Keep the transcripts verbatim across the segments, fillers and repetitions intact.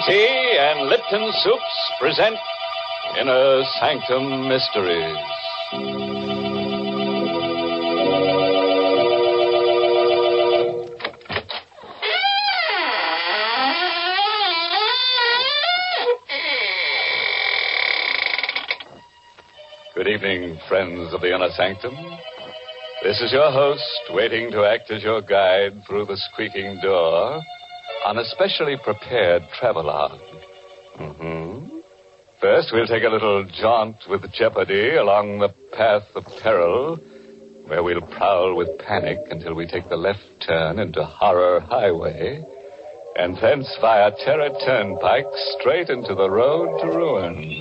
Tea and Lipton Soups present Inner Sanctum Mysteries. Good evening, friends of the Inner Sanctum. This is your host, waiting to act as your guide through the squeaking door on a specially prepared travelogue. Mm-hmm. First, we'll take a little jaunt with jeopardy along the path of peril, where we'll prowl with panic until we take the left turn into Horror Highway, and thence via Terror Turnpike straight into the road to ruin.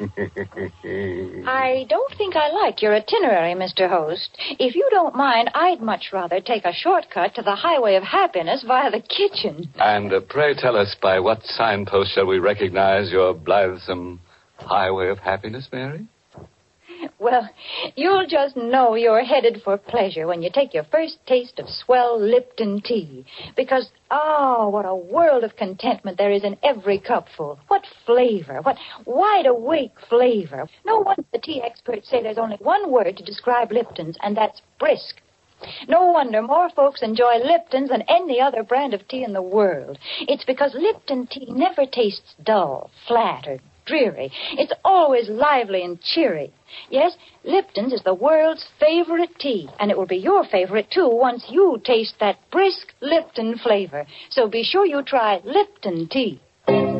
I don't think I like your itinerary, Mister Host. If you don't mind, I'd much rather take a shortcut to the highway of happiness via the kitchen. And uh, pray tell us, by what signpost shall we recognize your blithesome highway of happiness, Mary? Well, you'll just know you're headed for pleasure when you take your first taste of swell Lipton tea. Because, oh, what a world of contentment there is in every cupful. What flavor, what wide-awake flavor. No wonder the tea experts say there's only one word to describe Lipton's, and that's brisk. No wonder more folks enjoy Lipton's than any other brand of tea in the world. It's because Lipton tea never tastes dull, flat, or dreary. It's always lively and cheery. Yes, Lipton's is the world's favorite tea, and it will be your favorite, too, once you taste that brisk Lipton flavor. So be sure you try Lipton tea.